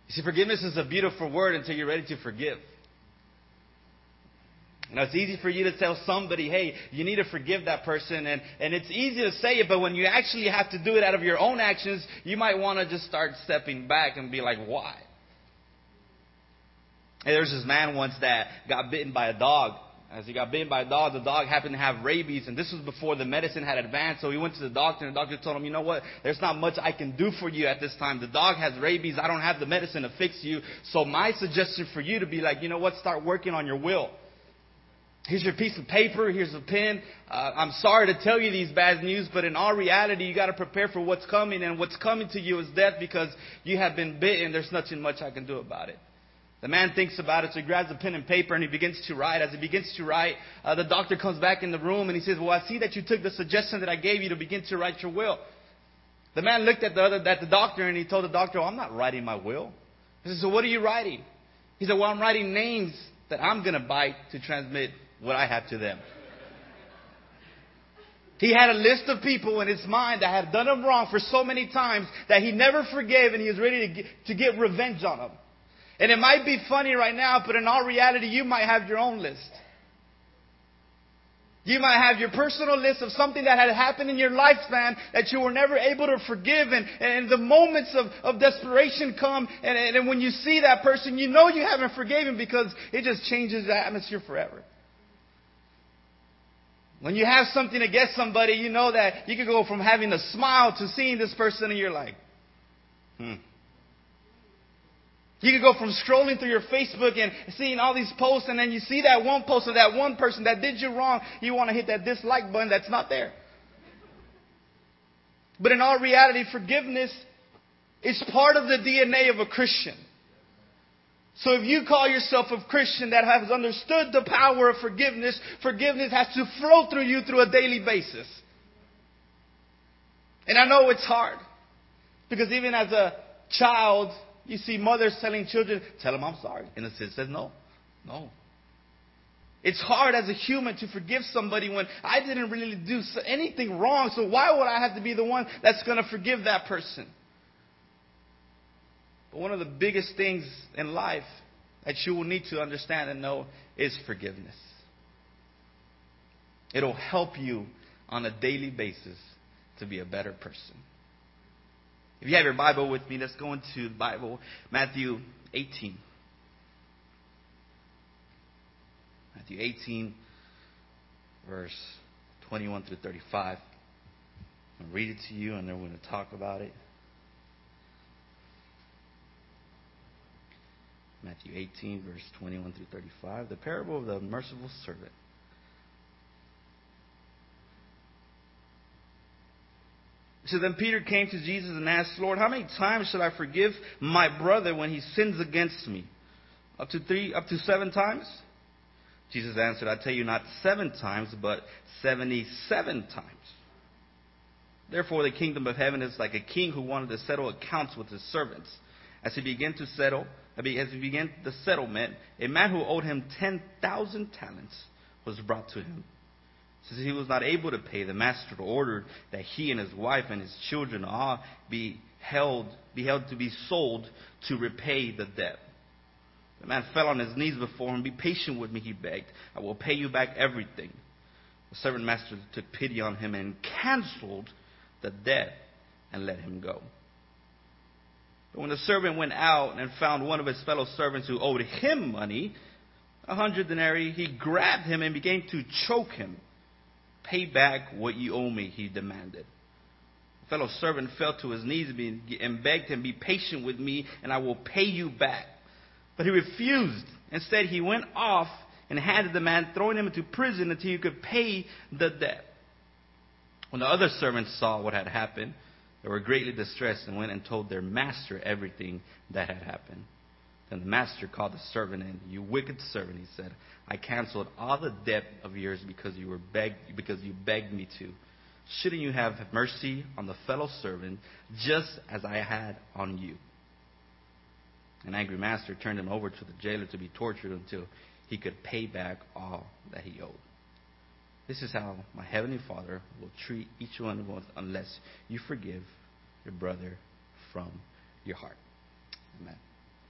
You see, forgiveness is a beautiful word until you're ready to forgive. It's easy for you to tell somebody, hey, you need to forgive that person. And it's easy to say it, but when you actually have to do it out of your own actions, you might want to just start stepping back and be like, why? Hey, there was this man once that got bitten by a dog. As he got bitten by a dog, the dog happened to have rabies. And this was before the medicine had advanced. So he went to the doctor, and the doctor told him, you know what? There's not much I can do for you at this time. The dog has rabies. I don't have the medicine to fix you. So my suggestion for you to be like, you know what? Start working on your will. Here's your piece of paper. Here's a pen. I'm sorry to tell you these bad news, but in all reality, you got to prepare for what's coming. And what's coming to you is death because you have been bitten. There's nothing much I can do about it. The man thinks about it, so he grabs a pen and paper and he begins to write. As he begins to write, the doctor comes back in the room and he says, well, I see that you took the suggestion that I gave you to begin to write your will. The man looked at the doctor and he told the doctor, I'm not writing my will. He said, so what are you writing? He said, well, I'm writing names that I'm going to bite to transmit what I have to them. He had a list of people in his mind that had done him wrong for so many times that he never forgave, and he was ready to get revenge on them. And it might be funny right now, but in all reality, you might have your own list. You might have your personal list of something that had happened in your lifespan that you were never able to forgive. And the moments of desperation come. And when you see that person, you know you haven't forgiven because it just changes the atmosphere forever. When you have something against somebody, you know that you can go from having a smile to seeing this person and you're like, You can go from scrolling through your Facebook and seeing all these posts, and then you see that one post of that one person that did you wrong. You want to hit that dislike button that's not there. But in all reality, forgiveness is part of the DNA of a Christian. So if you call yourself a Christian that has understood the power of forgiveness, forgiveness has to flow through you through a daily basis. And I know it's hard. Because even as a child, you see mothers telling children, tell them I'm sorry. And the kid says, no. It's hard as a human to forgive somebody when I didn't really do anything wrong. So why would I have to be the one that's going to forgive that person? But one of the biggest things in life that you will need to understand and know is forgiveness. It'll help you on a daily basis to be a better person. If you have your Bible with me, let's go into the Bible, Matthew 18. Matthew 18, verse 21 through 35. I'll read it to you and then we're going to talk about it. Matthew 18, verse 21 through 35. The parable of the merciful servant. So then Peter came to Jesus and asked, Lord, how many times should I forgive my brother when he sins against me? Up to 7 times? Jesus answered, I tell you not 7 times, but 77 times. Therefore the kingdom of heaven is like a king who wanted to settle accounts with his servants. As he began the settlement, a man who owed him 10,000 talents was brought to him. Since he was not able to pay, the master ordered that he and his wife and his children all be held to be sold to repay the debt. The man fell on his knees before him. Be patient with me, he begged. I will pay you back everything. The servant master took pity on him and canceled the debt and let him go. But when the servant went out and found one of his fellow servants who owed him money, 100 denarii, he grabbed him and began to choke him. Pay back what you owe me, he demanded. The fellow servant fell to his knees and begged him, be patient with me and I will pay you back. But he refused. Instead, he went off and handed the man, throwing him into prison until he could pay the debt. When the other servants saw what had happened, they were greatly distressed and went and told their master everything that had happened. Then the master called the servant in. You wicked servant, he said, I canceled all the debt of yours because you begged me to. Shouldn't you have mercy on the fellow servant just as I had on you? An angry master turned him over to the jailer to be tortured until he could pay back all that he owed. This is how my heavenly Father will treat each one of us unless you forgive your brother from your heart. Amen.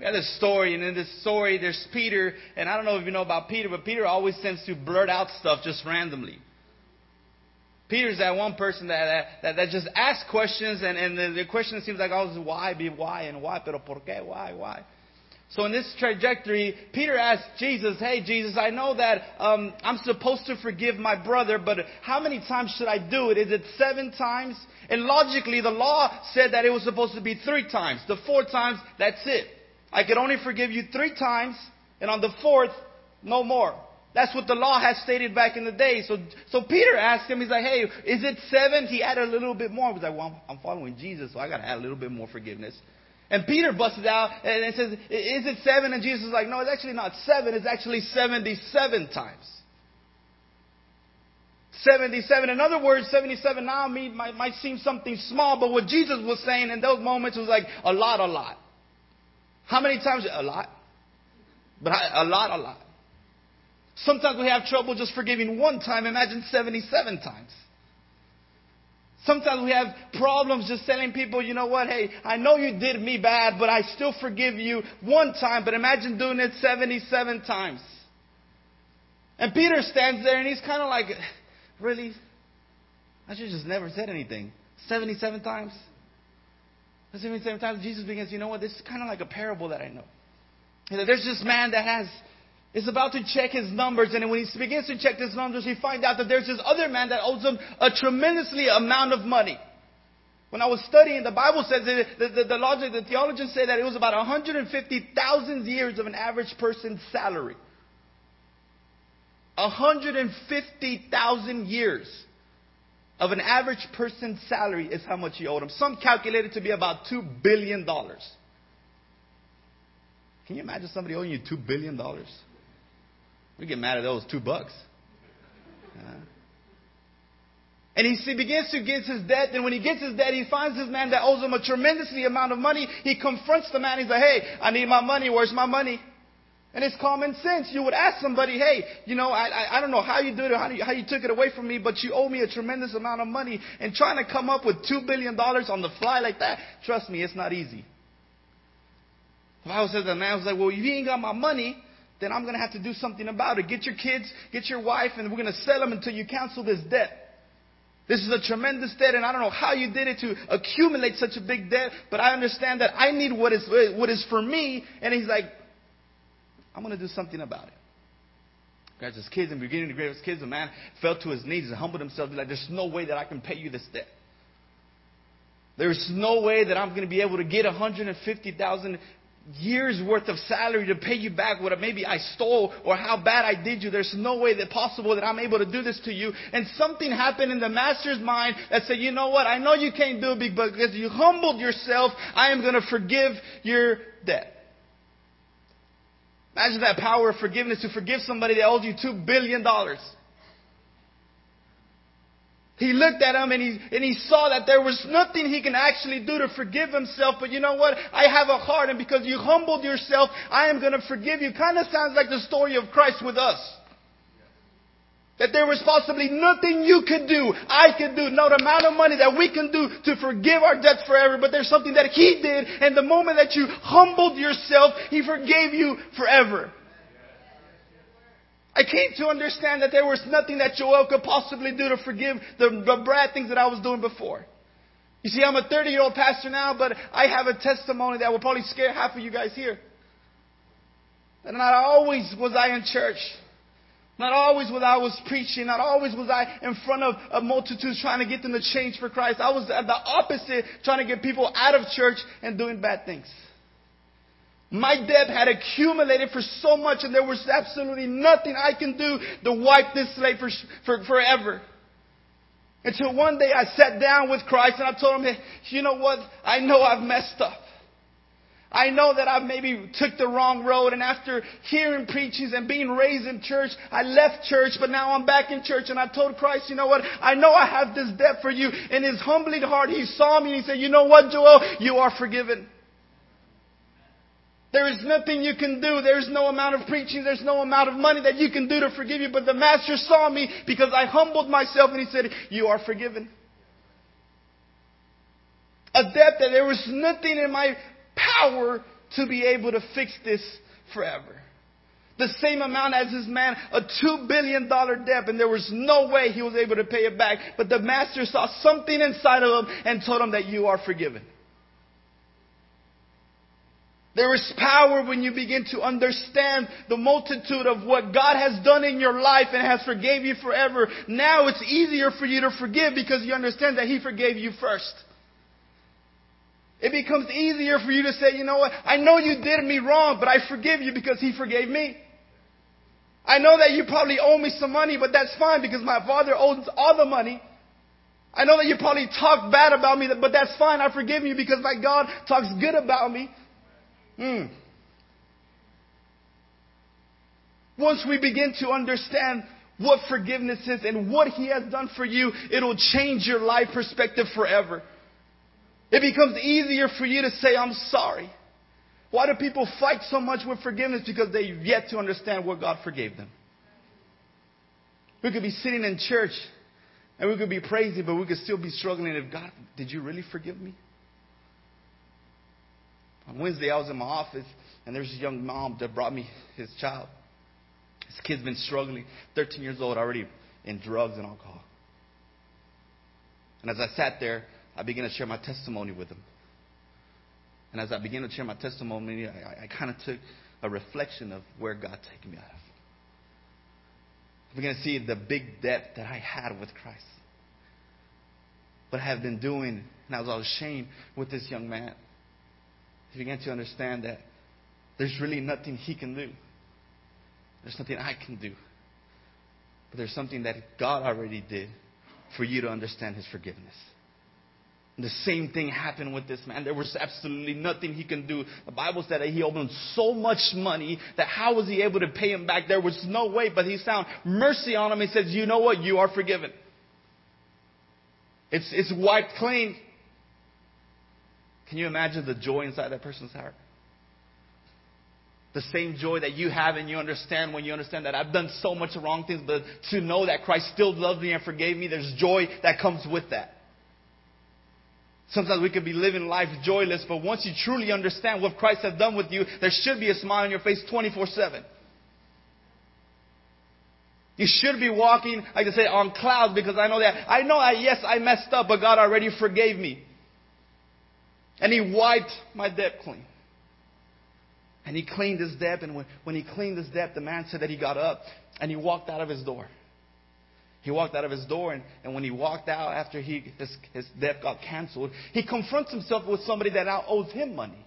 We have this story, and in this story, there's Peter, and I don't know if you know about Peter, but Peter always tends to blurt out stuff just randomly. Peter's that one person that just asks questions, and the question seems like always why, and why, pero por qué, why? So in this trajectory, Peter asked Jesus, hey, Jesus, I know that I'm supposed to forgive my brother, but how many times should I do it? Is it 7 times? And logically, the law said that it was supposed to be 3 times. The 4th times, that's it. I could only forgive you 3 times, and on the 4th, no more. That's what the law has stated back in the day. So Peter asked him, he's like, hey, is it 7? He added a little bit more. He was like, well, I'm following Jesus, so I got to add a little bit more forgiveness. And Peter busted out and says, is it 7? And Jesus is like, no, it's actually not 7. It's actually 77 times. 77. In other words, 77 now might seem something small, but what Jesus was saying in those moments was like a lot. How many times? A lot. But a lot. Sometimes we have trouble just forgiving 1 time. Imagine 77 times. Sometimes we have problems just telling people, you know what, hey, I know you did me bad, but I still forgive you 1 time. But imagine doing it 77 times. And Peter stands there and he's kind of like, really? I should have just never said anything. 77 times? 77 times Jesus begins, you know what, this is kind of like a parable that I know. There's this man that is about to check his numbers, and when he begins to check his numbers, he finds out that there's this other man that owes him a tremendously amount of money. When I was studying, the Bible says that the theologians say that it was about 150,000 years of an average person's salary. 150,000 years of an average person's salary is how much he owed him. Some calculate it to be about $2 billion. Can you imagine somebody owing you $2 billion? We get mad at those $2. And he begins to get his debt. And when he gets his debt, he finds this man that owes him a tremendously amount of money. He confronts the man. He's like, hey, I need my money. Where's my money? And it's common sense. You would ask somebody, hey, you know, I don't know how you did it, how you took it away from me, but you owe me a tremendous amount of money. And trying to come up with $2 billion on the fly like that, trust me, it's not easy. The Bible says the man was like, well, if you ain't got my money, then I'm going to have to do something about it. Get your kids, get your wife, and we're going to sell them until you cancel this debt. This is a tremendous debt, and I don't know how you did it to accumulate such a big debt, but I understand that I need what is for me. And he's like, I'm going to do something about it. Guys, his kids, in the beginning of the his kids, the man fell to his knees and humbled himself. He's like, there's no way that I can pay you this debt. There's no way that I'm going to be able to get 150,000 years worth of salary to pay you back what maybe I stole or how bad I did you. There's no way that possible that I'm able to do this to you. And something happened in the master's mind that said, you know what? I know you can't do it, but because you humbled yourself, I am going to forgive your debt. Imagine that power of forgiveness, to forgive somebody that owes you $2 billion. He looked at him and he saw that there was nothing he can actually do to forgive himself. But you know what? I have a heart, and because you humbled yourself, I am going to forgive you. Kind of sounds like the story of Christ with us. That there was possibly nothing you could do, I could do, no amount of money that we can do to forgive our debts forever. But there's something that He did, and the moment that you humbled yourself, He forgave you forever. I came to understand that there was nothing that Joel could possibly do to forgive the bad things that I was doing before. You see, I'm a 30-year-old pastor now, but I have a testimony that will probably scare half of you guys here. And not always was I in church. Not always was I preaching. Not always was I in front of a multitude trying to get them to change for Christ. I was at the opposite, trying to get people out of church and doing bad things. My debt had accumulated for so much, and there was absolutely nothing I can do to wipe this slate for forever. Until one day I sat down with Christ and I told Him, hey, you know what? I know I've messed up. I know that I maybe took the wrong road, and after hearing preachings and being raised in church, I left church, but now I'm back in church. And I told Christ, you know what? I know I have this debt for you. In His humbling heart, He saw me and He said, you know what, Joel? You are forgiven. There is nothing you can do. There's no amount of preaching. There's no amount of money that you can do to forgive you. But the Master saw me because I humbled myself, and He said, you are forgiven. A debt that there was nothing in my power to be able to fix this forever. The same amount as this man, a $2 billion debt, and there was no way he was able to pay it back. But the master saw something inside of him and told him that you are forgiven. There is power when you begin to understand the multitude of what God has done in your life and has forgave you forever. Now it's easier for you to forgive because you understand that He forgave you first. It becomes easier for you to say, you know what, I know you did me wrong, but I forgive you because He forgave me. I know that you probably owe me some money, but that's fine because my Father owns all the money. I know that you probably talk bad about me, but that's fine. I forgive you because my God talks good about me. Once we begin to understand what forgiveness is and what He has done for you, it'll change your life perspective forever. It becomes easier for you to say, I'm sorry. Why do people fight so much with forgiveness? Because they've yet to understand what God forgave them. We could be sitting in church and we could be praising, but we could still be struggling. If God, did you really forgive me? On Wednesday, I was in my office, and there's this young mom that brought me his child. His kid's been struggling, 13 years old, already in drugs and alcohol. And as I sat there, I began to share my testimony with him. And as I began to share my testimony, I kind of took a reflection of where God taken me out of. I began to see the big debt that I had with Christ. What I have been doing, and I was ashamed with this young man. I began to understand that there's really nothing he can do. There's nothing I can do. But there's something that God already did for you to understand His forgiveness. And the same thing happened with this man. There was absolutely nothing he can do. The Bible said that he owed him so much money that how was he able to pay him back? There was no way, but he found mercy on him. He says, you know what? You are forgiven. It's wiped clean. Can you imagine the joy inside that person's heart? The same joy that you have and you understand when you understand that I've done so much wrong things, but to know that Christ still loved me and forgave me, there's joy that comes with that. Sometimes we could be living life joyless, but once you truly understand what Christ has done with you, there should be a smile on your face 24/7. You should be walking, like I say, on clouds because I know that, yes, I messed up, but God already forgave me. And He wiped my debt clean. And He cleaned his debt. And when He cleaned his debt, the man said that he got up and he walked out of his door. He walked out of his door. And when he walked out after his debt got canceled, he confronts himself with somebody that now owes him money.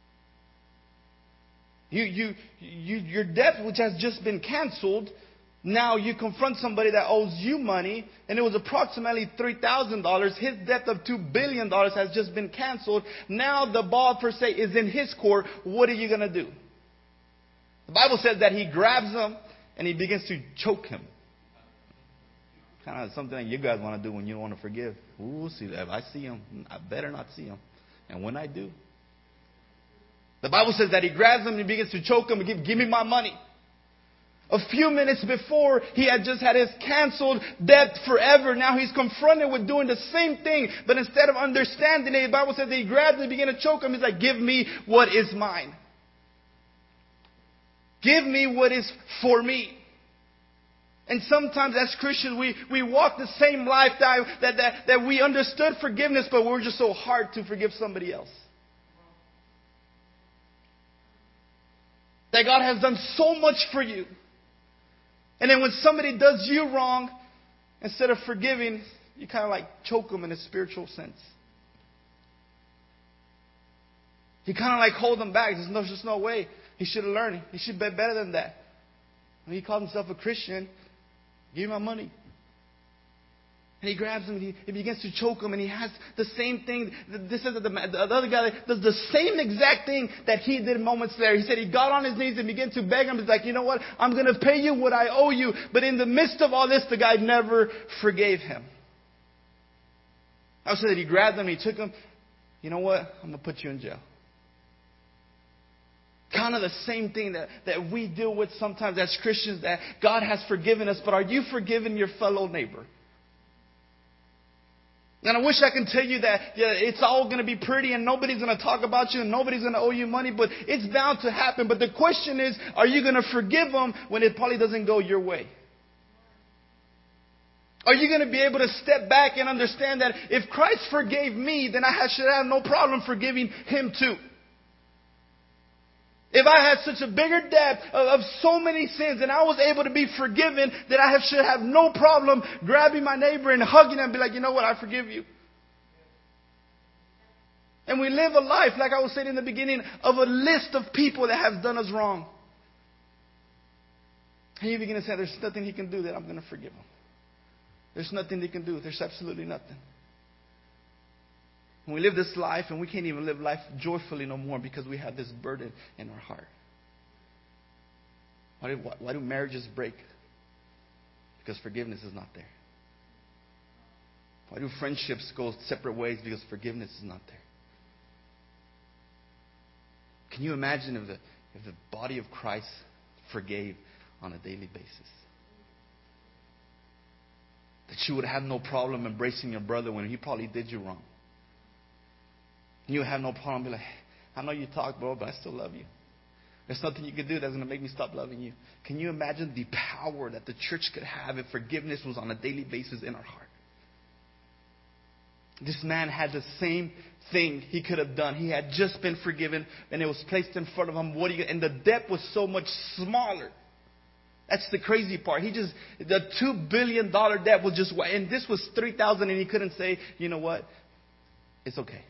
Your debt, which has just been canceled, now you confront somebody that owes you money, and it was approximately $3,000. His debt of $2 billion has just been canceled. Now the ball, per se, is in his court. What are you going to do? The Bible says that he grabs him and he begins to choke him. Kind of something that you guys want to do when you don't want to forgive. Ooh, see, if I see him, I better not see him. And when I do, the Bible says that he grabs him and he begins to choke him and give me my money. A few minutes before, he had just had his canceled debt forever. Now he's confronted with doing the same thing. But instead of understanding it, the Bible says that he grabs him and began to choke him. He's like, give me what is mine. Give me what is for me. And sometimes as Christians, we walk the same life that we understood forgiveness, but we're just so hard to forgive somebody else. That God has done so much for you. And then when somebody does you wrong, instead of forgiving, you kind of like choke them in a spiritual sense. You kind of like hold them back. There's just no way. He should have learned. He should be better than that. When he calls himself a Christian, give him my money. And he grabs him, and he begins to choke him, and he has the same thing. This is the other guy does the same exact thing that he did moments later. He said he got on his knees and began to beg him. He's like, you know what? I'm going to pay you what I owe you. But in the midst of all this, the guy never forgave him. I said that he grabbed him, and he took him. You know what? I'm going to put you in jail. Kind of the same thing that we deal with sometimes as Christians, that God has forgiven us, but are you forgiving your fellow neighbor? And I wish I can tell you that it's all going to be pretty and nobody's going to talk about you and nobody's going to owe you money, but it's bound to happen. But the question is, are you going to forgive them when it probably doesn't go your way? Are you going to be able to step back and understand that if Christ forgave me, then I should have no problem forgiving him too? If I had such a bigger debt of so many sins and I was able to be forgiven, then should have no problem grabbing my neighbor and hugging him and be like, you know what, I forgive you. And we live a life, like I was saying in the beginning, of a list of people that have done us wrong. And you begin to say, there's nothing he can do that I'm going to forgive him. There's nothing they can do. There's absolutely nothing. And we live this life and we can't even live life joyfully no more because we have this burden in our heart. Why do marriages break? Because forgiveness is not there. Why do friendships go separate ways? Because forgiveness is not there. Can you imagine if the body of Christ forgave on a daily basis? That you would have no problem embracing your brother when he probably did you wrong. You have no problem being like, I know you talk, bro, but I still love you. There's nothing you can do that's going to make me stop loving you. Can you imagine the power that the church could have if forgiveness was on a daily basis in our heart? This man had the same thing he could have done. He had just been forgiven and it was placed in front of him. And the debt was so much smaller. That's the crazy part. The $2 billion debt was just, and this was $3,000 and he couldn't say, you know what? It's okay.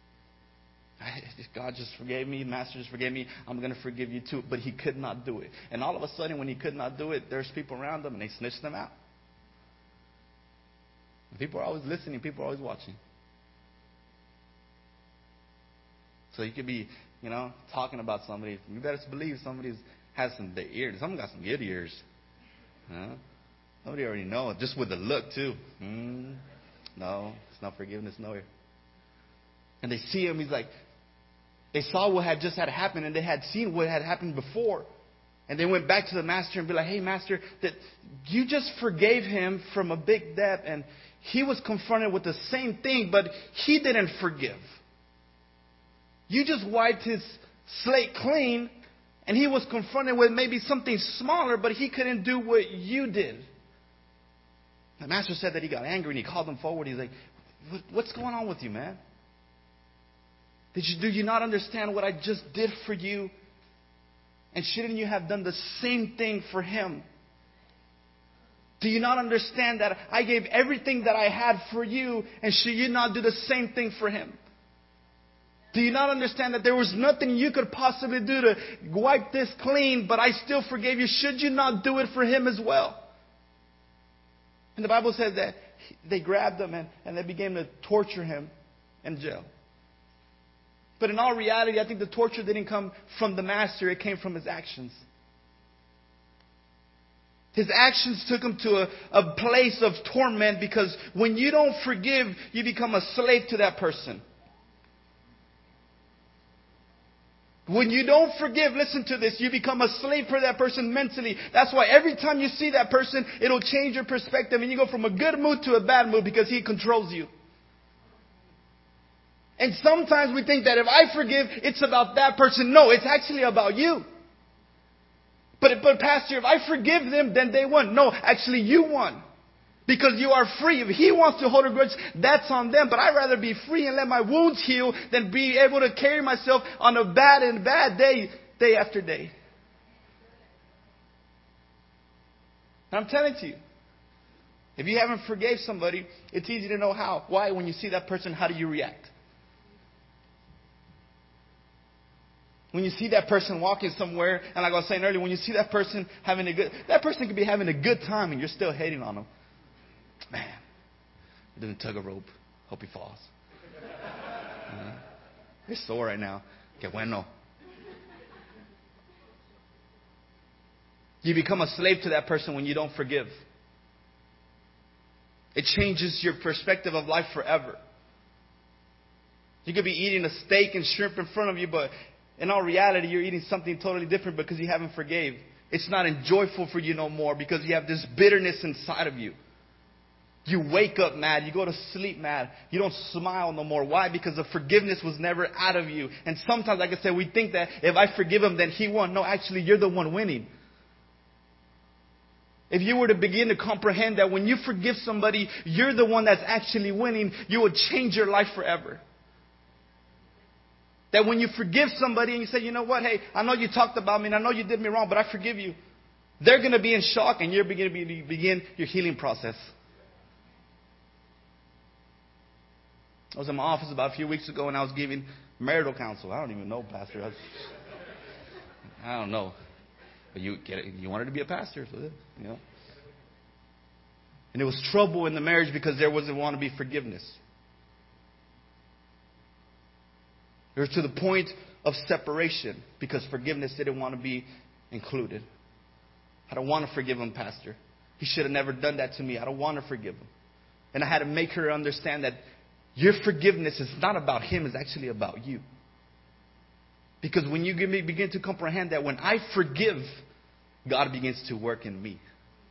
God just forgave me. Master just forgave me. I'm going to forgive you too. But he could not do it. And all of a sudden, when he could not do it, there's people around him and they snitched them out. And people are always listening. People are always watching. So you could be, talking about somebody. You better believe somebody has some ears. Someone got some good ears. Somebody already knows. Just with the look too. No, it's not forgiveness. No. And they see him. He's like, they saw what had just had happened and they had seen what had happened before. And they went back to the master and be like, hey, master, that you just forgave him from a big debt and he was confronted with the same thing, but he didn't forgive. You just wiped his slate clean and he was confronted with maybe something smaller, but he couldn't do what you did. The master said that he got angry and he called him forward. He's like, what's going on with you, man? Do you not understand what I just did for you? And shouldn't you have done the same thing for him? Do you not understand that I gave everything that I had for you, and should you not do the same thing for him? Do you not understand that there was nothing you could possibly do to wipe this clean, but I still forgave you? Should you not do it for him as well? And the Bible says that they grabbed him and they began to torture him in jail. But in all reality, I think the torture didn't come from the master. It came from his actions. His actions took him to a place of torment because when you don't forgive, you become a slave to that person. When you don't forgive, listen to this, you become a slave for that person mentally. That's why every time you see that person, it'll change your perspective and you go from a good mood to a bad mood because he controls you. And sometimes we think that if I forgive, it's about that person. No, it's actually about you. But Pastor, if I forgive them, then they won. No, actually you won. Because you are free. If he wants to hold a grudge, that's on them. But I'd rather be free and let my wounds heal than be able to carry myself on a bad day after day. And I'm telling you, if you haven't forgave somebody, it's easy to know how. Why? When you see that person, how do you react? When you see that person walking somewhere, and like I was saying earlier, when you see that person that person could be having a good time and you're still hating on them. Man, we're doing tug of rope. Hope he falls. He's sore right now. Que bueno. You become a slave to that person when you don't forgive. It changes your perspective of life forever. You could be eating a steak and shrimp in front of you, but in all reality, you're eating something totally different because you haven't forgave. It's not enjoyable for you no more because you have this bitterness inside of you. You wake up mad. You go to sleep mad. You don't smile no more. Why? Because the forgiveness was never out of you. And sometimes, like I said, we think that if I forgive him, then he won. No, actually, you're the one winning. If you were to begin to comprehend that when you forgive somebody, you're the one that's actually winning, you will change your life forever. That when you forgive somebody and you say, you know what, hey, I know you talked about me and I know you did me wrong, but I forgive you. They're going to be in shock and you're beginning to begin your healing process. I was in my office about a few weeks ago and I was giving marital counsel. I don't even know, Pastor. I don't know. But you wanted to be a pastor, so you know. And there was trouble in the marriage because there wasn't want to be forgiveness. It was to the point of separation because forgiveness didn't want to be included. I don't want to forgive him, Pastor. He should have never done that to me. I don't want to forgive him. And I had to make her understand that your forgiveness is not about him, it's actually about you. Because when you begin to comprehend that when I forgive, God begins to work in me.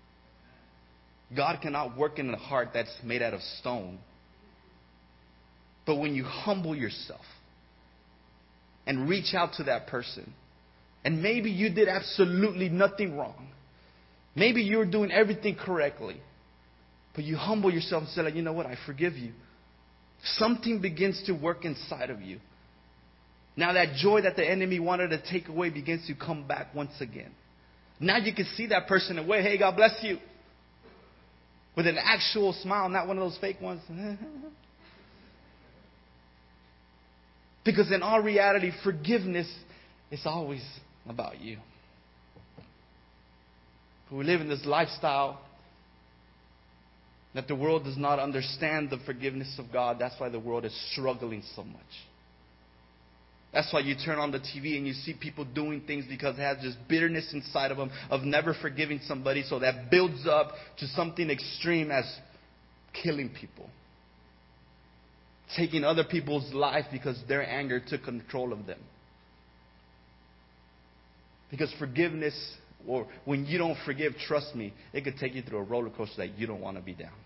God cannot work in a heart that's made out of stone. But when you humble yourself and reach out to that person, and maybe you did absolutely nothing wrong. Maybe you were doing everything correctly. But you humble yourself and say, like, you know what, I forgive you. Something begins to work inside of you. Now that joy that the enemy wanted to take away begins to come back once again. Now you can see that person and way, hey, God bless you. With an actual smile, not one of those fake ones. Because in all reality, forgiveness is always about you. We live in this lifestyle that the world does not understand the forgiveness of God. That's why the world is struggling so much. That's why you turn on the TV and you see people doing things because it has this bitterness inside of them of never forgiving somebody. So that builds up to something extreme as killing people. Taking other people's life because their anger took control of them. Because forgiveness, or when you don't forgive, trust me, it could take you through a roller coaster that you don't want to be down.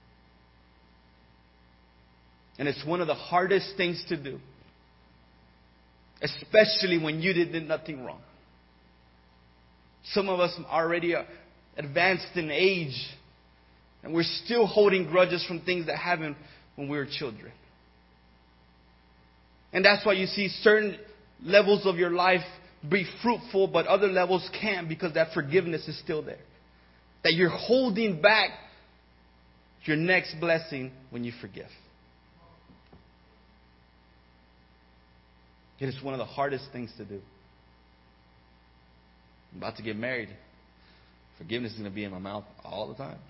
And it's one of the hardest things to do. Especially when you did nothing wrong. Some of us are already advanced in age. And we're still holding grudges from things that happened when we were children. And that's why you see certain levels of your life be fruitful, but other levels can't because that forgiveness is still there. That you're holding back your next blessing when you forgive. It is one of the hardest things to do. I'm about to get married. Forgiveness is going to be in my mouth all the time.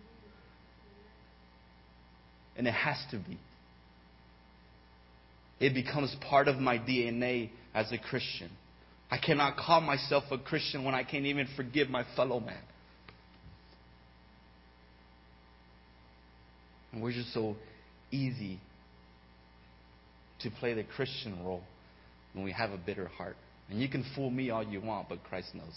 And it has to be. It becomes part of my DNA as a Christian. I cannot call myself a Christian when I can't even forgive my fellow man. And we're just so easy to play the Christian role when we have a bitter heart. And you can fool me all you want, but Christ knows.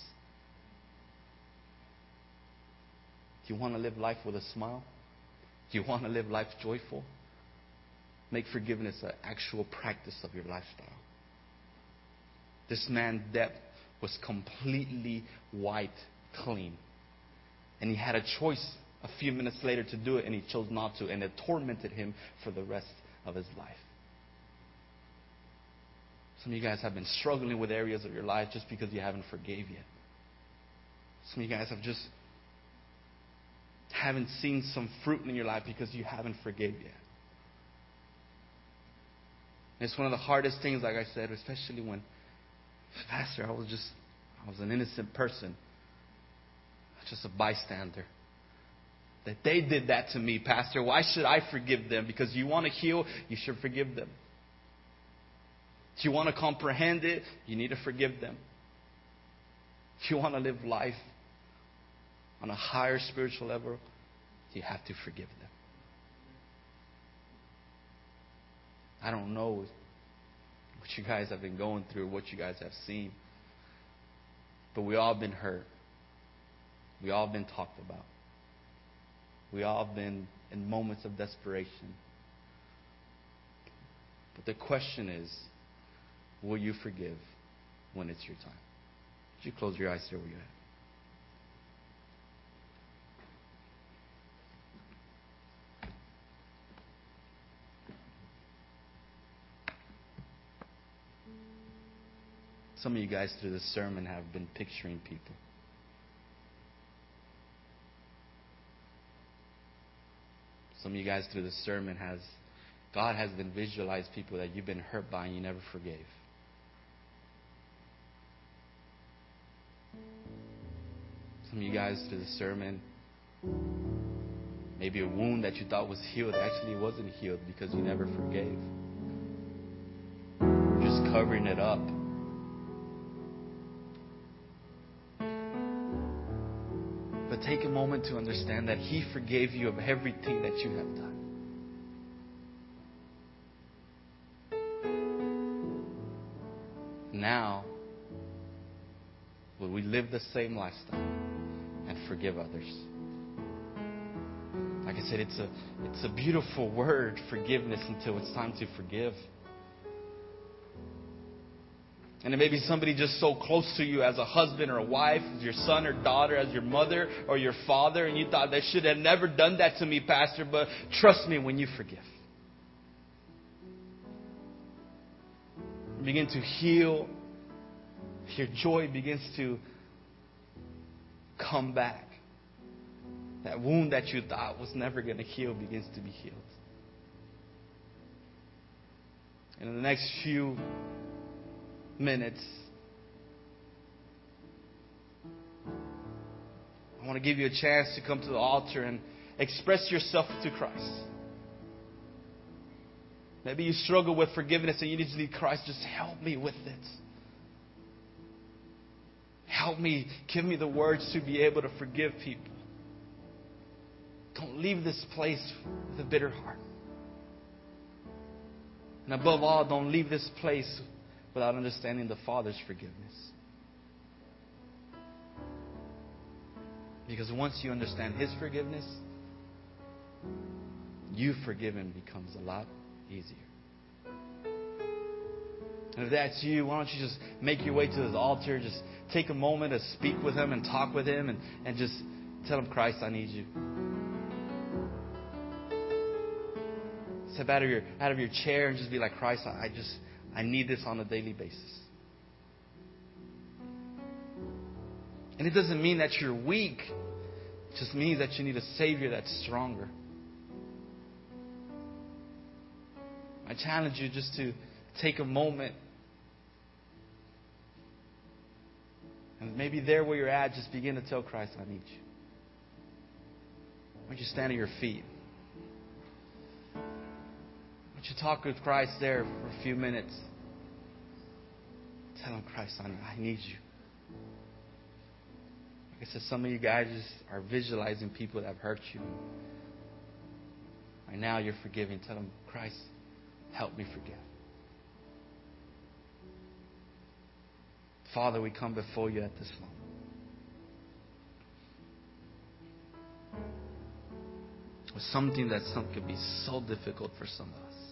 Do you want to live life with a smile? Do you want to live life joyful? Make forgiveness an actual practice of your lifestyle. This man's debt was completely wiped clean. And he had a choice a few minutes later to do it, and he chose not to. And it tormented him for the rest of his life. Some of you guys have been struggling with areas of your life just because you haven't forgave yet. Some of you guys haven't seen some fruit in your life because you haven't forgave yet. And it's one of the hardest things, like I said, especially when, Pastor, I was an innocent person. Just a bystander. That they did that to me, Pastor. Why should I forgive them? Because you want to heal, you should forgive them. If you want to comprehend it, you need to forgive them. If you want to live life on a higher spiritual level, you have to forgive them. I don't know what you guys have been going through, what you guys have seen. But we all been hurt. We all been talked about. We all been in moments of desperation. But the question is, will you forgive when it's your time? Would you close your eyes there where you're at? Some of you guys through this sermon have been picturing people. Some of you guys through this sermon God has been visualized people that you've been hurt by and you never forgave. Some of you guys through the sermon, maybe a wound that you thought was healed actually wasn't healed because you never forgave. You're just covering it up. But take a moment to understand that He forgave you of everything that you have done. Now, will we live the same lifestyle and forgive others? Like I said, it's a beautiful word, forgiveness, until it's time to forgive. And it may be somebody just so close to you as a husband or a wife, as your son or daughter, as your mother or your father, and you thought, they should have never done that to me, Pastor, but trust me when you forgive. You begin to heal. Your joy begins to come back. That wound that you thought was never going to heal begins to be healed. And in the next few minutes, I want to give you a chance to come to the altar and express yourself to Christ. Maybe you struggle with forgiveness and you need to need Christ. Just help me with it. Help me. Give me the words to be able to forgive people. Don't leave this place with a bitter heart. And above all, don't leave this place without understanding the Father's forgiveness. Because once you understand His forgiveness, you forgiven becomes a lot easier. And if that's you, why don't you just make your way to the altar, just take a moment to speak with Him and talk with Him and just tell Him, Christ, I need you. Step out of your chair and just be like, Christ, I need this on a daily basis. And it doesn't mean that you're weak. It just means that you need a Savior that's stronger. I challenge you just to take a moment. And maybe there where you're at, just begin to tell Christ, I need you. Why don't you stand on your feet? Why don't you talk with Christ there for a few minutes? Tell Him, Christ, I need you. Like I said, some of you guys just are visualizing people that have hurt you. Right now you're forgiving. Tell Him, Christ, help me forgive. Father, we come before you at this moment. With something that could be so difficult for some of us.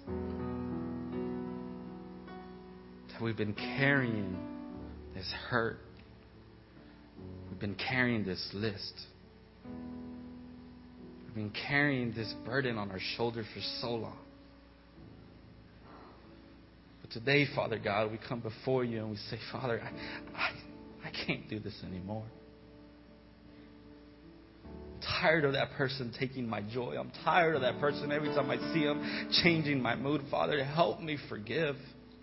That we've been carrying this hurt. We've been carrying this list. We've been carrying this burden on our shoulders for so long. Today, Father God, we come before you and we say, Father, I can't do this anymore. I'm tired of that person taking my joy. I'm tired of that person every time I see them changing my mood. Father, help me forgive.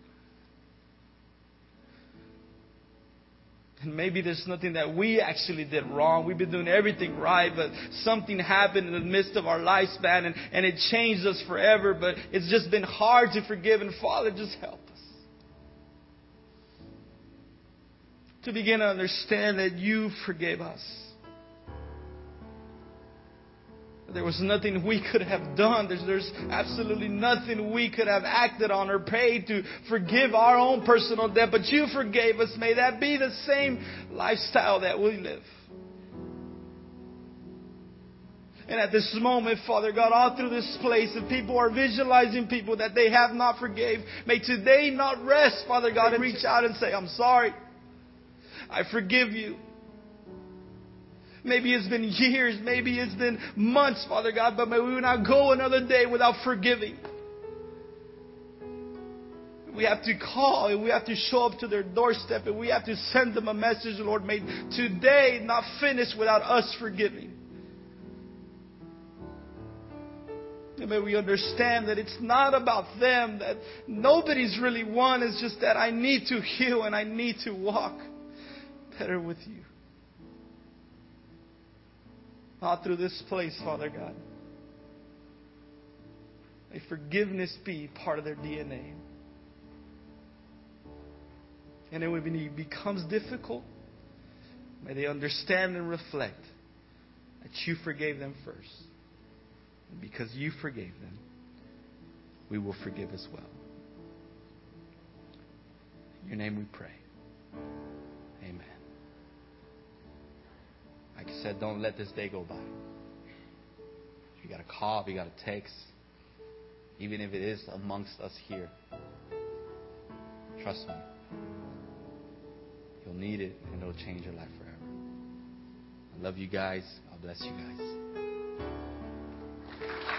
And maybe there's nothing that we actually did wrong. We've been doing everything right, but something happened in the midst of our lifespan and it changed us forever. But it's just been hard to forgive. And Father, just help us to begin to understand that you forgave us. There was nothing we could have done. There's absolutely nothing we could have acted on or paid to forgive our own personal debt. But you forgave us. May that be the same lifestyle that we live. And at this moment, Father God, all through this place, if people are visualizing people that they have not forgave, may today not rest, Father God, and reach out and say, I'm sorry. I forgive you. Maybe it's been years, maybe it's been months, Father God, but may we not go another day without forgiving. We have to call and we have to show up to their doorstep and we have to send them a message, Lord. May today not finish without us forgiving. And may we understand that it's not about them, that nobody's really won. It's just that I need to heal and I need to walk better with you. All through this place, Father God, may forgiveness be part of their DNA. And then when it becomes difficult, may they understand and reflect that you forgave them first. And because you forgave them, we will forgive as well. In your name we pray. Amen. Like I said, don't let this day go by. If you got a call, if you got a text, even if it is amongst us here, trust me. You'll need it, and it'll change your life forever. I love you guys. God bless you guys.